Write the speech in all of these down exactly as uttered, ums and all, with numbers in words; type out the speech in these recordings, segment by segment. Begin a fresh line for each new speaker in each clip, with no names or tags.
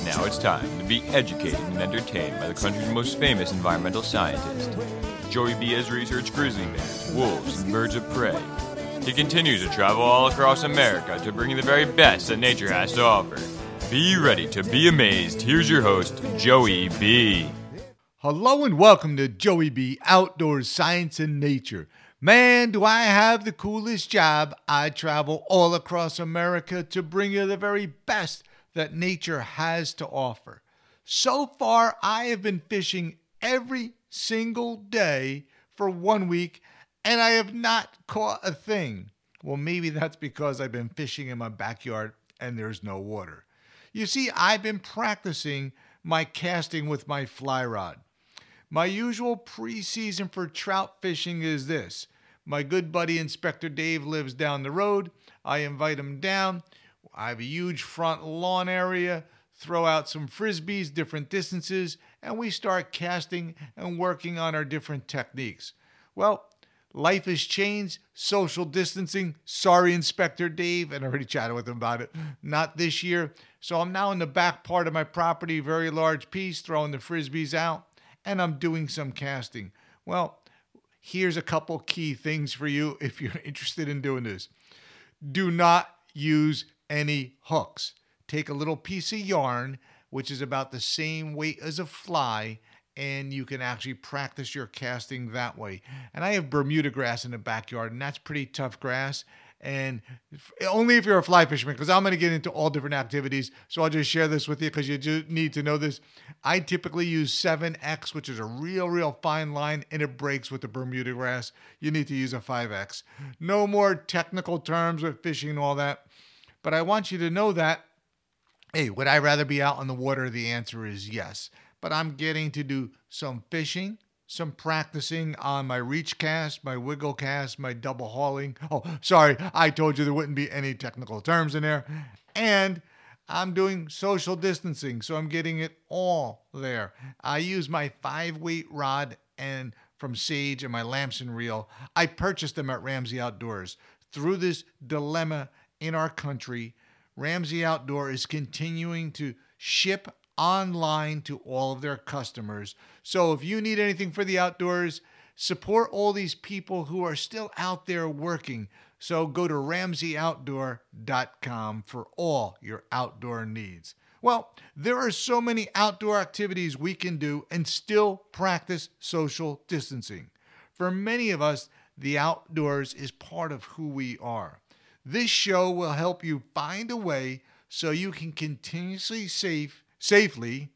Now it's time to be educated and entertained by the country's most famous environmental scientist. Joey B has researched grizzly bears, wolves, and birds of prey. He continues to travel all across America to bring you the very best that nature has to offer. Be ready to be amazed. Here's your host, Joey B.
Hello and welcome to Joey B. Outdoors Science and Nature. Man, do I have the coolest job. I travel all across America to bring you the very best that nature has to offer. So far, I have been fishing every single day for one week, and I have not caught a thing. Well, maybe that's because I've been fishing in my backyard and there's no water. You see, I've been practicing my casting with my fly rod. My usual preseason for trout fishing is this. My good buddy Inspector Dave lives down the road. I invite him down. I have a huge front lawn area, throw out some frisbees, different distances, and we start casting and working on our different techniques. Well, life has changed, social distancing. Sorry, Inspector Dave, and I already chatted with him about it. Not this year. So I'm now in the back part of my property, very large piece, throwing the frisbees out. And I'm doing some casting. Well, here's a couple key things for you if you're interested in doing this. Do not use any hooks. Take a little piece of yarn, which is about the same weight as a fly, and you can actually practice your casting that way. And I have Bermuda grass in the backyard, and that's pretty tough grass. And only if you're a fly fisherman, because I'm going to get into all different activities. So I'll just share this with you because you do need to know this. I typically use seven X, which is a real, real fine line, and it breaks with the Bermuda grass. You need to use a five X. No more technical terms with fishing and all that. But I want you to know that, hey, would I rather be out on the water? The answer is yes. But I'm getting to do some fishing, some practicing on my reach cast, my wiggle cast, my double hauling. Oh, sorry, I told you there wouldn't be any technical terms in there. And I'm doing social distancing, so I'm getting it all there. I use my five-weight rod and from Sage and my Lamson reel. I purchased them at Ramsey Outdoors. Through this dilemma in our country, Ramsey Outdoor is continuing to ship online to all of their customers. So if you need anything for the outdoors, support all these people who are still out there working. So go to ramsey outdoor dot com for all your outdoor needs. Well, there are so many outdoor activities we can do and still practice social distancing. For many of us, the outdoors is part of who we are. This show will help you find a way so you can continuously safe safely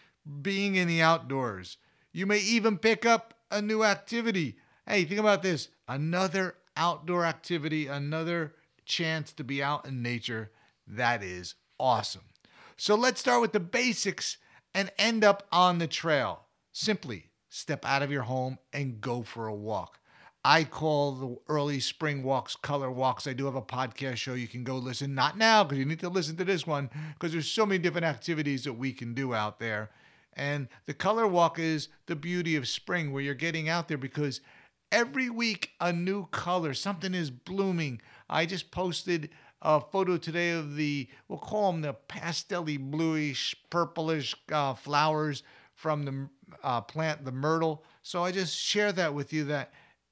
being in the outdoors. You may even pick up a new activity. Hey, think about this. Another outdoor activity, another chance to be out in nature. That is awesome. So let's start with the basics and end up on the trail. Simply step out of your home and go for a walk. I call the early spring walks color walks. I do have a podcast show you can go listen. Not now, because you need to listen to this one, because there's so many different activities that we can do out there. And the color walk is the beauty of spring, where you're getting out there because every week a new color, something is blooming. I just posted a photo today of the, we'll call them the pastel-y, bluish, purplish uh, flowers from the uh, plant, the myrtle. So I just share that with you that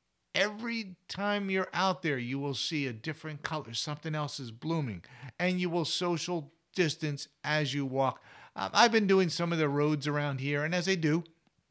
every time you're out there, you will see a different color. Something else is blooming. And you will social distance as you walk. Um, I've been doing some of the roads around here. And as I do,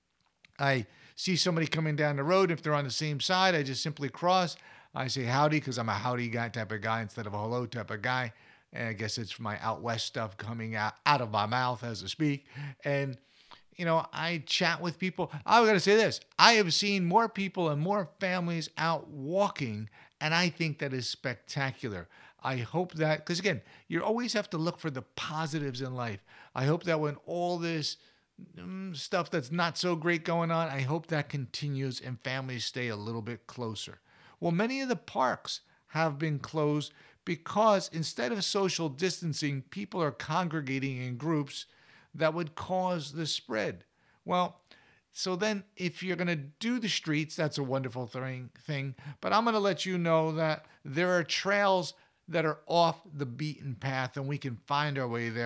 I see somebody coming down the road. If they're on the same side, I just simply cross. I say howdy because I'm a howdy guy type of guy instead of a hello type of guy. And I guess it's my out west stuff coming out, out of my mouth as I speak. And you know, I chat with people. I got to say this. I have seen more people and more families out walking, and I think that is spectacular. I hope that, because again, you always have to look for the positives in life. I hope that when all this mm, stuff that's not so great going on, I hope that continues and families stay a little bit closer. Well, many of the parks have been closed because instead of social distancing, people are congregating in groups that would cause the spread. Well, so then if you're going to do the streets, that's a wonderful thing, thing. But I'm going to let you know that there are trails that are off the beaten path and we can find our way there.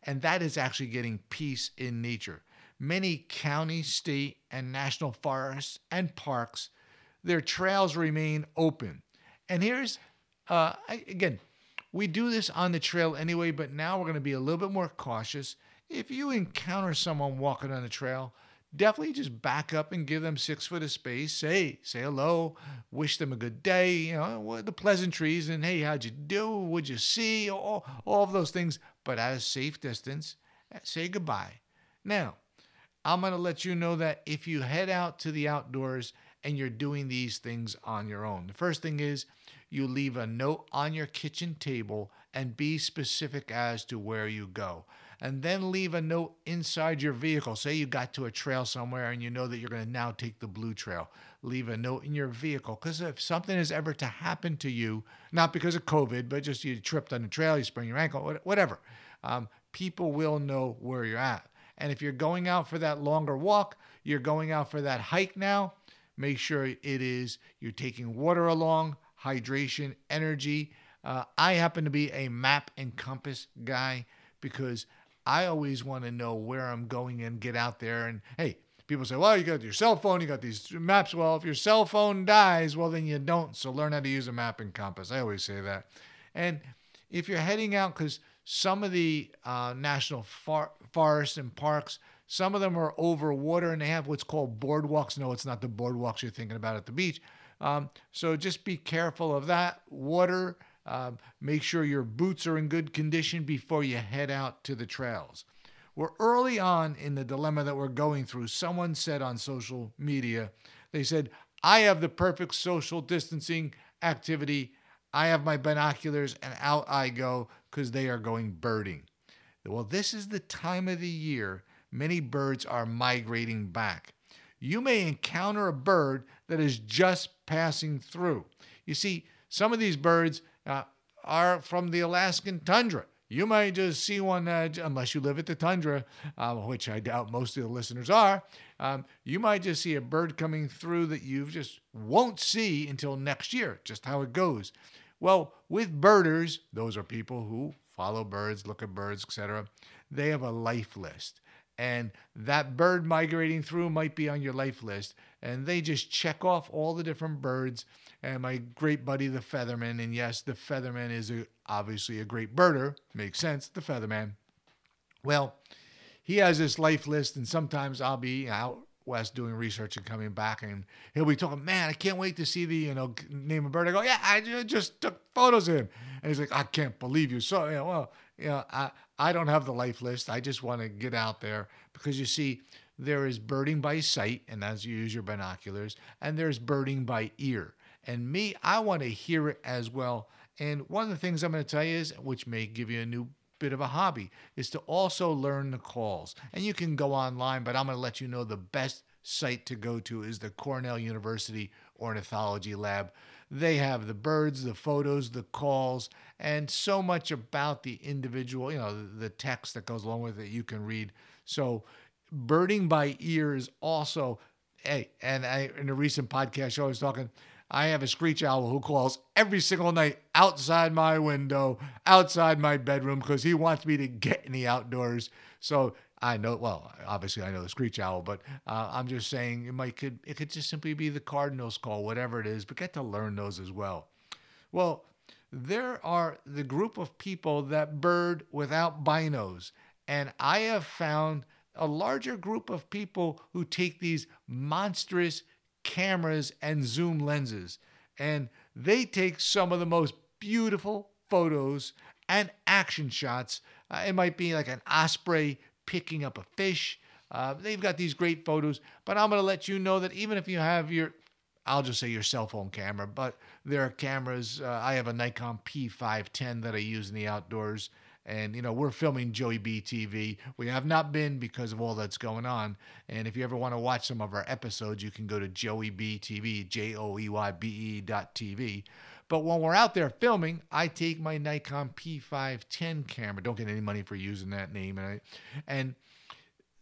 and that is actually getting peace in nature. Many county, state, and national forests and parks, their trails remain open. And here's, uh, I, again, we do this on the trail anyway, but now we're going to be a little bit more cautious. If you encounter someone walking on the trail, definitely just back up and give them six foot of space. Say, say hello, wish them a good day, you know, the pleasantries, and hey, how'd you do? What'd you see? All, all of those things, but at a safe distance, say goodbye. Now, I'm going to let you know that if you head out to the outdoors and you're doing these things on your own, the first thing is you leave a note on your kitchen table and be specific as to where you go. And then leave a note inside your vehicle. Say you got to a trail somewhere and you know that you're going to now take the blue trail. Leave a note in your vehicle, because if something is ever to happen to you, not because of COVID, but just you tripped on the trail, you sprained your ankle, whatever, um, people will know where you're at. And if you're going out for that longer walk, you're going out for that hike now, make sure it is you're taking water along, hydration, energy. Uh, I happen to be a map and compass guy because I always want to know where I'm going and get out there. And hey, people say, well, you got your cell phone, you got these maps. Well, if your cell phone dies, well, then you don't. So learn how to use a map and compass. I always say that. And if you're heading out, because some of the uh, national far- forests and parks, some of them are over water and they have what's called boardwalks. No, it's not the boardwalks you're thinking about at the beach. Um, so just be careful of that. Water, um, make sure your boots are in good condition before you head out to the trails. We're early on in the dilemma that we're going through. Someone said on social media, they said, I have the perfect social distancing activity. I have my binoculars and out I go because they are going birding. Well, this is the time of the year many birds are migrating back. You may encounter a bird that is just passing through. You see, some of these birds uh, are from the Alaskan tundra. You might just see one, uh, unless you live at the tundra, uh, which I doubt most of the listeners are. Um, you might just see a bird coming through that you just won't see until next year, just how it goes. Well, with birders, those are people who follow birds, look at birds, et cetera. They have a life list. And that bird migrating through might be on your life list. And they just check off all the different birds. And my great buddy, the Featherman, and yes, the Featherman is a, obviously a great birder. Makes sense, the Featherman. Well, he has this life list, and sometimes I'll be out west doing research and coming back, and he'll be talking, man, I can't wait to see the, you know, name a bird. I go, yeah, I just took photos of him. And he's like, I can't believe you. So, yeah, well, you know, I, I don't have the life list. I just want to get out there because, you see, there is birding by sight, and as you use your binoculars, and there's birding by ear. And me, I want to hear it as well. And one of the things I'm going to tell you is, which may give you a new bit of a hobby, is to also learn the calls. And you can go online, but I'm going to let you know the best site to go to is the Cornell University Ornithology Lab. They have the birds, the photos, the calls, and so much about the individual, you know, the text that goes along with it you can read. So birding by ear is also, hey, and I, in a recent podcast show I was talking, I have a screech owl who calls every single night outside my window, outside my bedroom, because he wants me to get in the outdoors. So I know, well, obviously I know the screech owl, but uh, I'm just saying it might could it could just simply be the cardinal's call, whatever it is, but get to learn those as well. Well, there are the group of people that bird without binos, and I have found a larger group of people who take these monstrous cameras and zoom lenses, and they take some of the most beautiful photos and action shots. Uh, it might be like an osprey picking up a fish. Uh, they've got these great photos, but I'm going to let you know that even if you have your, I'll just say your cell phone camera, but there are cameras. Uh, I have a Nikon P five ten that I use in the outdoors. And, you know, we're filming Joey B T V. We have not been because of all that's going on. And if you ever want to watch some of our episodes, you can go to Joey B T V, J O E Y B E dot T V. But when we're out there filming, I take my Nikon P five ten camera. Don't get any money for using that name. And, I, and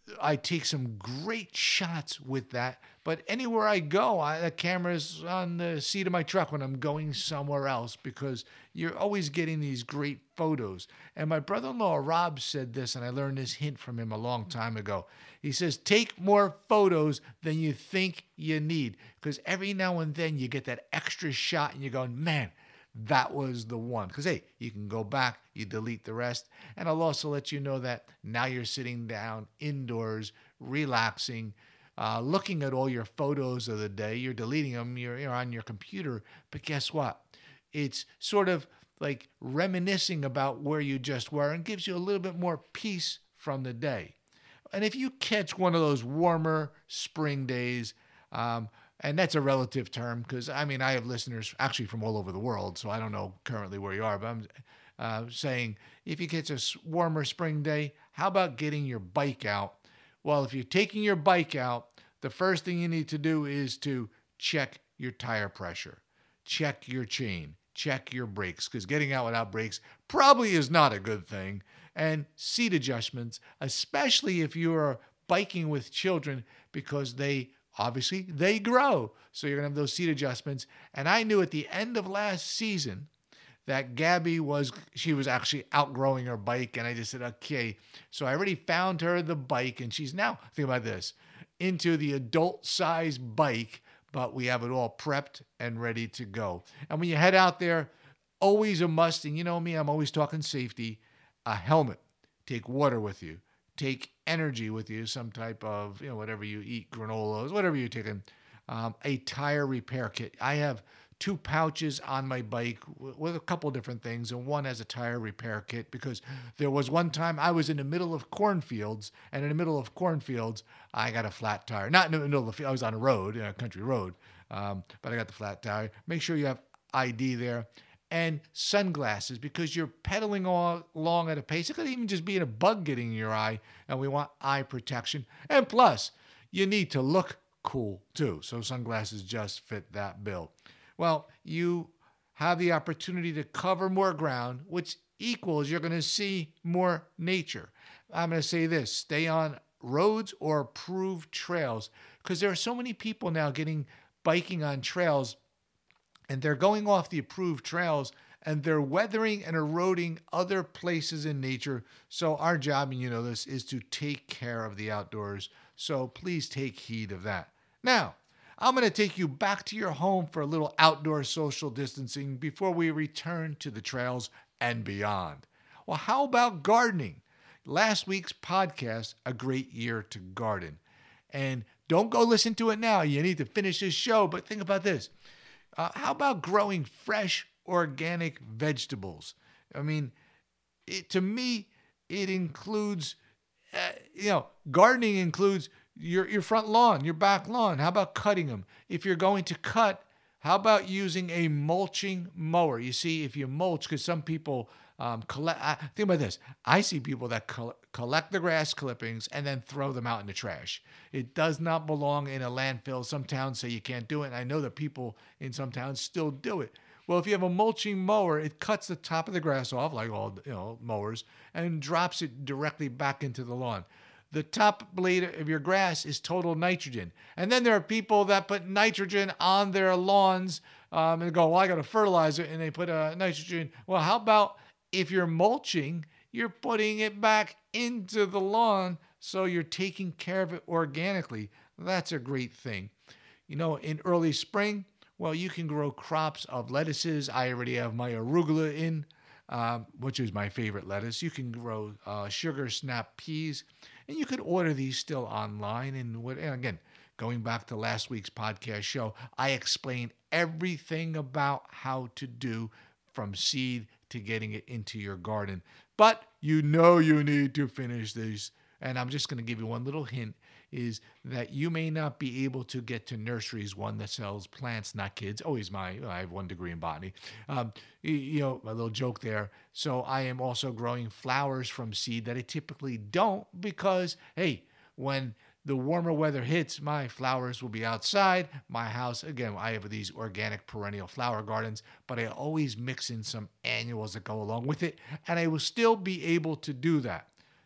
I take some great shots with that. But anywhere I go, I, the camera's on the seat of my truck when I'm going somewhere else because you're always getting these great photos. And my brother-in-law, Rob, said this, and I learned this hint from him a long time ago. He says, take more photos than you think you need because every now and then you get that extra shot and you're going, man, that was the one. Because, hey, you can go back, you delete the rest. And I'll also let you know that now you're sitting down indoors, relaxing, uh, looking at all your photos of the day. You're deleting them, you're, you're on your computer. But guess what? It's sort of like reminiscing about where you just were and gives you a little bit more peace from the day. And if you catch one of those warmer spring days, um, and that's a relative term because, I mean, I have listeners actually from all over the world, so I don't know currently where you are, but I'm uh, saying if you catch a warmer spring day, how about getting your bike out? Well, if you're taking your bike out, the first thing you need to do is to check your tire pressure, check your chain, check your brakes, because getting out without brakes probably is not a good thing. And seat adjustments, especially if you are biking with children, because they obviously they grow. So you're going to have those seat adjustments. And I knew at the end of last season that Gabby was, she was actually outgrowing her bike. And I just said, okay. So I already found her the bike, and she's now, think about this, into the adult size bike, but we have it all prepped and ready to go. And when you head out there, always a must. And you know me, I'm always talking safety. A helmet. Take water with you. Take energy with you, some type of, you know, whatever you eat, granolas, whatever you're taking. Um, a tire repair kit. I have two pouches on my bike with a couple different things, and one has a tire repair kit because there was one time I was in the middle of cornfields, and in the middle of cornfields, I got a flat tire. Not in the middle of the field, I was on a road, a country road, um, but I got the flat tire. Make sure you have I D there. And sunglasses, because you're pedaling all along at a pace. It could even just be a bug getting in your eye, and we want eye protection. And plus, you need to look cool too. So sunglasses just fit that bill. Well, you have the opportunity to cover more ground, which equals you're going to see more nature. I'm going to say this, stay on roads or approved trails, because there are so many people now getting biking on trails, and they're going off the approved trails, and they're weathering and eroding other places in nature. So our job, and you know this, is to take care of the outdoors. So please take heed of that. Now, I'm going to take you back to your home for a little outdoor social distancing before we return to the trails and beyond. Well, how about gardening? Last week's podcast, A Great Year to Garden. And don't go listen to it now. You need to finish this show, but think about this. Uh, how about growing fresh, organic vegetables? I mean, it, to me, it includes, uh, you know, gardening includes your, your front lawn, your back lawn. How about cutting them? If you're going to cut, how about using a mulching mower? You see, if you mulch, because some people um, collect, uh, think about this. I see people that col- collect the grass clippings and then throw them out in the trash. It does not belong in a landfill. Some towns say you can't do it, and I know that people in some towns still do it. Well, if you have a mulching mower, it cuts the top of the grass off, like all you know mowers, and drops it directly back into the lawn. The top blade of your grass is total nitrogen. And then there are people that put nitrogen on their lawns um, and go, well, I got to fertilize it, and they put uh, nitrogen. Well, how about if you're mulching, you're putting it back into the lawn, so you're taking care of it organically. That's a great thing. You know, in early spring, well, you can grow crops of lettuces. I already have my arugula in, um, which is my favorite lettuce. You can grow uh, sugar snap peas, and you could order these still online. And, what, and again, going back to last week's podcast show, I explained everything about how to do from seed to getting it into your garden. But you know you need to finish these. And I'm just going to give you one little hint, is that you may not be able to get to nurseries, one that sells plants, not kids. Always my, I have one degree in botany. Um, you know, a little joke there. So I am also growing flowers from seed that I typically don't, because, hey, when the warmer weather hits, my flowers will be outside. My house, again, I have these organic perennial flower gardens, but I always mix in some annuals that go along with it, and I will still be able to do that.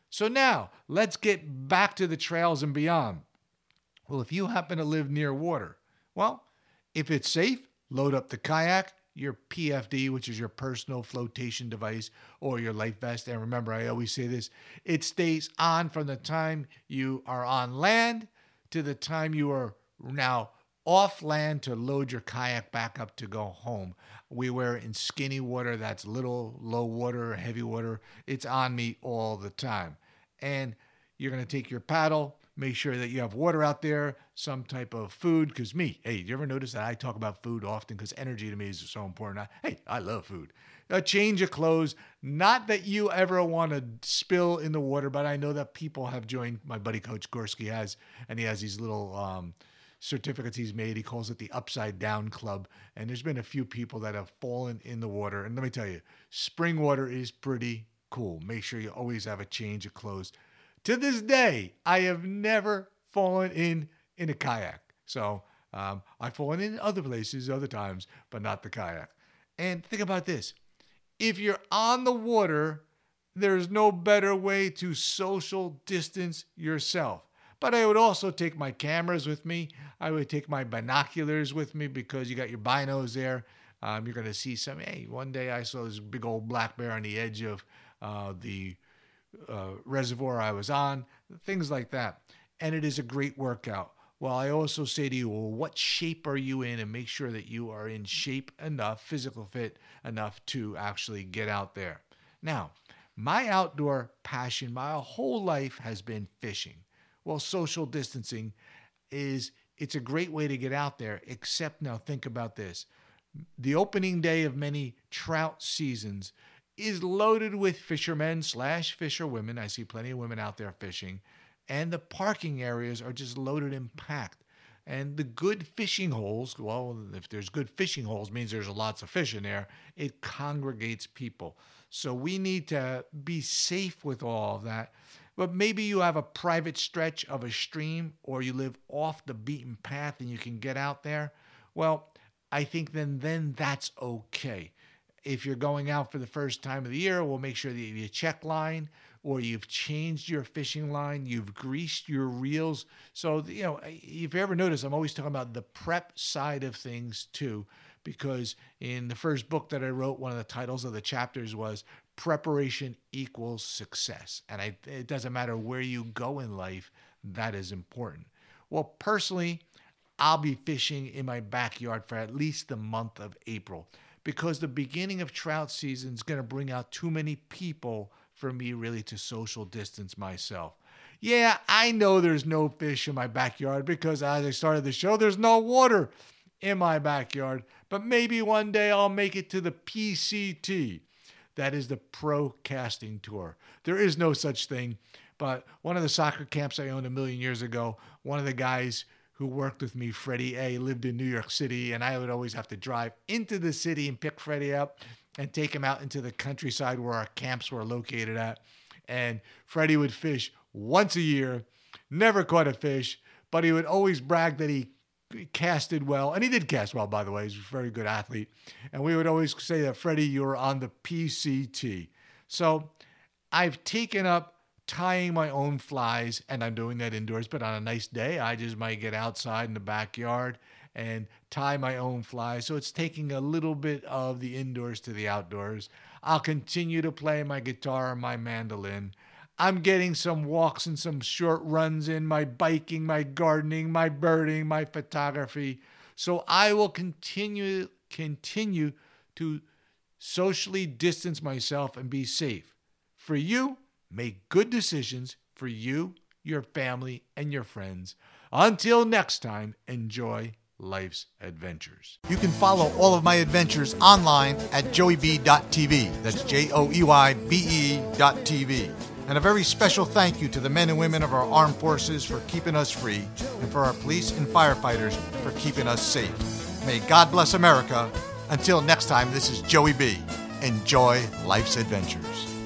So now, let's get back to the trails and beyond. Well, if you happen to live near water, well, if it's safe, load up the kayak, your P F D, which is your personal flotation device, or your life vest. And remember, I always say this, it stays on from the time you are on land to the time you are now off land to load your kayak back up to go home. We wear it in skinny water, that's little, low water, heavy water. It's on me all the time. And you're going to take your paddle, make sure that you have water out there, some type of food. Because me, hey, you ever notice that I talk about food often because energy to me is so important? I, hey, I love food. A change of clothes. Not that you ever want to spill in the water, but I know that people have joined. My buddy Coach Gorski has, and he has these little um, certificates he's made. He calls it the Upside Down Club. And there's been a few people that have fallen in the water. And let me tell you, spring water is pretty cool. Make sure you always have a change of clothes. To this day, I have never fallen in in a kayak. So um, I've fallen in other places, other times, but not the kayak. And think about this. If you're on the water, there's no better way to social distance yourself. But I would also take my cameras with me. I would take my binoculars with me because you got your binos there. Um, you're going to see some, hey, one day I saw this big old black bear on the edge of uh, the uh, reservoir I was on, things like that. And it is a great workout. Well, I also say to you, well, what shape are you in? And make sure that you are in shape enough, physical fit enough to actually get out there. Now, my outdoor passion, my whole life has been fishing. Well, social distancing is, it's a great way to get out there, except now think about this. The opening day of many trout seasons is loaded with fishermen slash fisherwomen. I see plenty of women out there fishing. And the parking areas are just loaded and packed. And the good fishing holes, well, if there's good fishing holes, means there's lots of fish in there. It congregates people. So we need to be safe with all of that. But maybe you have a private stretch of a stream or you live off the beaten path and you can get out there. Well, I think then, then that's okay. If you're going out for the first time of the year, we'll make sure that you check line or you've changed your fishing line, you've greased your reels. So, you know, if you ever notice, I'm always talking about the prep side of things too, because in the first book that I wrote, one of the titles of the chapters was Preparation Equals Success. And I, it doesn't matter where you go in life, that is important. Well, personally, I'll be fishing in my backyard for at least the month of April because the beginning of trout season is going to bring out too many people for me really to social distance myself. Yeah, I know there's no fish in my backyard because as I started the show, there's no water in my backyard. But maybe one day I'll make it to the P C T. That is the Pro Casting Tour. There is no such thing. But one of the soccer camps I owned a million years ago, one of the guys who worked with me, Freddie A., lived in New York City, and I would always have to drive into the city and pick Freddie up and take him out into the countryside where our camps were located at. And Freddie would fish once a year, never caught a fish, but he would always brag that he casted well. And he did cast well, by the way. He's a very good athlete. And we would always say that, Freddie, you were on the P C T. So I've taken up tying my own flies, and I'm doing that indoors, but on a nice day, I just might get outside in the backyard and tie my own flies. So it's taking a little bit of the indoors to the outdoors. I'll continue to play my guitar and my mandolin. I'm getting some walks and some short runs in, my biking, my gardening, my birding, my photography. So I will continue, continue to socially distance myself and be safe. For you, make good decisions for you, your family, and your friends. Until next time, enjoy life's adventures. You can follow all of my adventures online at joey b dot t v. That's J O E Y B E dot T V. And a very special thank you to the men and women of our armed forces for keeping us free and for our police and firefighters for keeping us safe. May God bless America. Until next time, this is Joey B. Enjoy life's adventures.